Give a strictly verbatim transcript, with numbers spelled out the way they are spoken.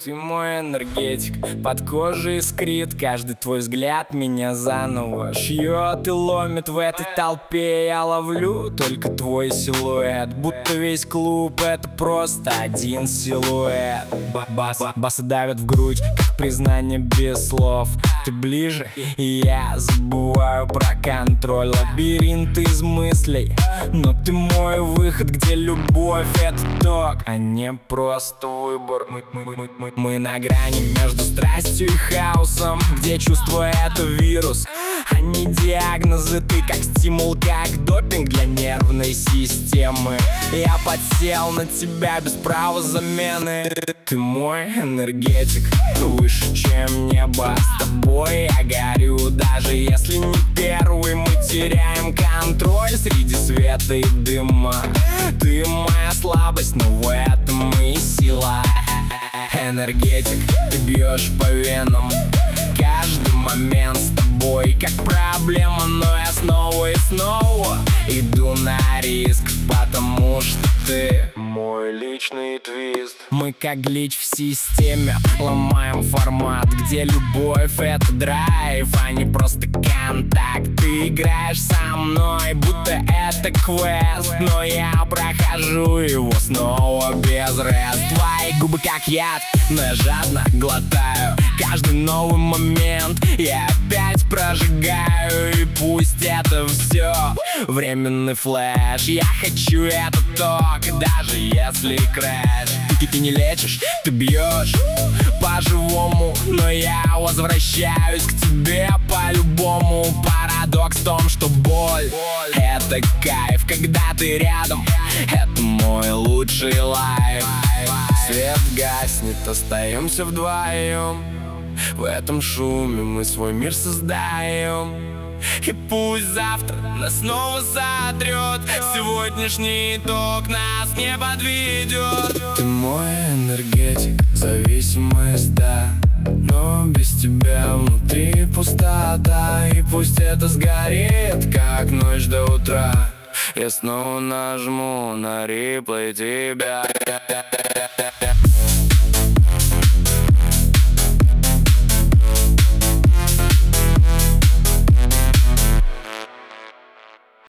Ты мой энергетик, под кожей искрит. Каждый твой взгляд меня заново шьет и ломит. В этой толпе я ловлю только твой силуэт. Будто весь клуб — это просто один силуэт. Бас, басы давят в грудь, как признание без слов. Ты ближе, и я забываю про контроль. Лабиринт из мыслей, но ты мой выход, где любовь — это ток, а не просто выбор. Мы, мы, мы, мы, мы на грани между страстью и хаосом, где чувство — это вирус, а не диагнозы. Ты как стимул, как допинг для нервной системы. Я подсел на тебя без права замены. Ты мой энергетик, выше, чем небо. С тобой я горю, даже если не первый. Мы теряем контроль среди света и дыма. Ты моя слабость, но в этом и сила. Энергетик, ты бьешь по венам. Каждый момент с тобой как проблема, но я снова и снова иду на риск, потому что ты мой личный твист. Мы как глич в системе, ломаем формат, где любовь — это драйв, а не просто контакт. Ты играешь со мной, будто это квест, но я прохожу его снова без рест. Твои губы как яд, но я жадно глотаю каждый новый момент. Я опять прожигаю, и пусть это все временный флэш. Я хочу этот ток, даже если крэш. Ты, ты не лечишь, ты бьешь по-живому, но я возвращаюсь к тебе по-любому. Парадокс в том, что боль — это кайф, когда ты рядом. Это мой лучший лайф. Свет гаснет, остаемся вдвоем. В этом шуме мы свой мир создаем. И пусть завтра нас снова сотрет, сегодняшний итог нас не подведет. Ты мой энергетик, зависимость, да, но без тебя внутри пустота. И пусть это сгорит, как ночь до утра, я снова нажму на реплей тебя.